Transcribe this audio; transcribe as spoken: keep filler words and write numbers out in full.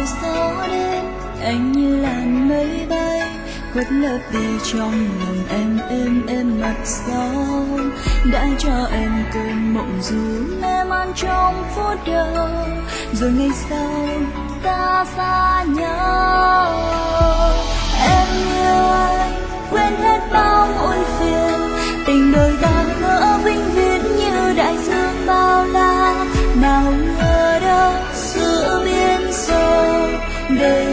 mưa gió đến, anh như làn mây bay khuất lấp đi trong lòng em. Êm êm mặt gió đã cho em cơn mộng du mê man trong phút đầu, rồi ngày sau ta xa nhau. Em yêu anh quên hết bao muộn phiền, tình đời ta ngỡ vĩnh viễn như đại dương bao la. Nào ngờ đâu giữa biển sâu đầy